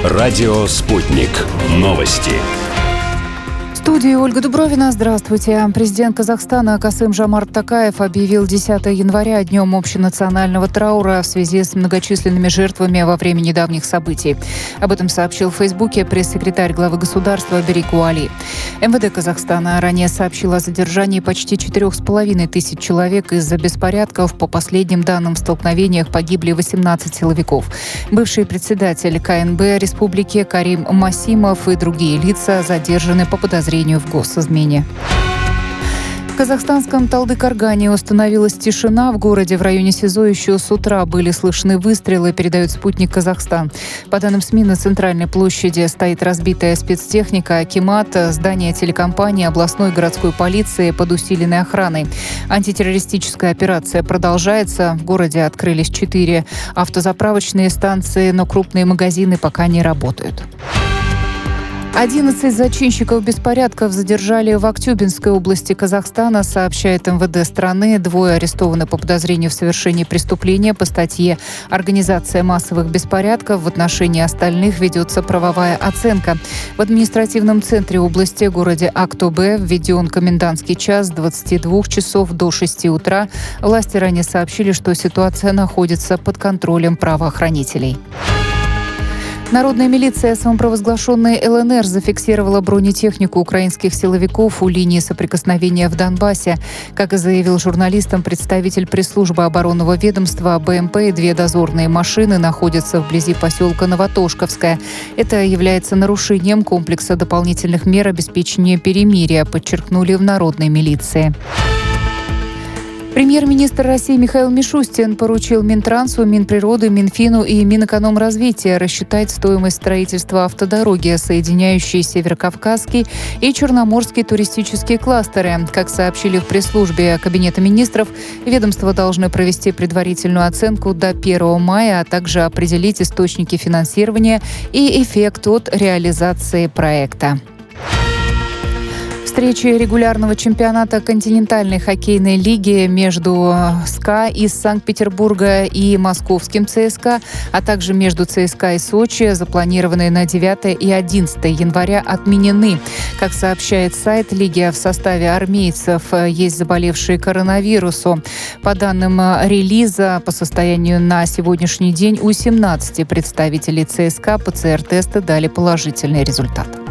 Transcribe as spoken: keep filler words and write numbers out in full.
Радио «Спутник». Новости. В студии Ольга Дубровина. Здравствуйте. Президент Казахстана Касым-Жомарт Токаев объявил десятое января днем общенационального траура в связи с многочисленными жертвами во время недавних событий. Об этом сообщил в Фейсбуке пресс-секретарь главы государства Берику Али. эм вэ дэ Казахстана ранее сообщил о задержании почти четырех с половиной тысяч человек из-за беспорядков. По последним данным, в столкновениях погибли восемнадцать силовиков. Бывший председатель ка эн бэ республики Карим Масимов и другие лица задержаны по подозрению в госизмене. В казахстанском Талды-Каргане установилась тишина. В городе в районе СИЗО еще с утра были слышны выстрелы, передает «Спутник Казахстан». По данным СМИ, на центральной площади стоит разбитая спецтехника, акимат, здание телекомпании, областной городской полиции под усиленной охраной. Антитеррористическая операция продолжается. В городе открылись четыре автозаправочные станции, но крупные магазины пока не работают. одиннадцать зачинщиков беспорядков задержали в Актюбинской области Казахстана, сообщает эм вэ дэ страны. Двое арестованы по подозрению в совершении преступления по статье «Организация массовых беспорядков». В отношении остальных ведется правовая оценка. В административном центре области, городе Актобе, введен комендантский час с двадцати двух часов до шести утра. Власти ранее сообщили, что ситуация находится под контролем правоохранителей. Народная милиция, самопровозглашенная эл эн эр, зафиксировала бронетехнику украинских силовиков у линии соприкосновения в Донбассе. Как и заявил журналистам представитель пресс-службы оборонного ведомства, бэ эм пэ и две дозорные машины находятся вблизи поселка Новотошковское. Это является нарушением комплекса дополнительных мер обеспечения перемирия, подчеркнули в народной милиции. Премьер-министр России Михаил Мишустин поручил Минтрансу, Минприроды, Минфину и Минэкономразвития рассчитать стоимость строительства автодороги, соединяющей Северокавказский и Черноморский туристические кластеры. Как сообщили в пресс-службе Кабинета министров, ведомства должны провести предварительную оценку до первого мая, а также определить источники финансирования и эффект от реализации проекта. Встречи регулярного чемпионата континентальной хоккейной лиги между СКА из Санкт-Петербурга и московским ЦСКА, а также между ЦСКА и Сочи, запланированные на девятое и одиннадцатое января, отменены. Как сообщает сайт лиги, в составе армейцев есть заболевшие коронавирусом. По данным релиза, по состоянию на сегодняшний день у семнадцати представителей ЦСКА пэ цэ эр-тесты дали положительный результат.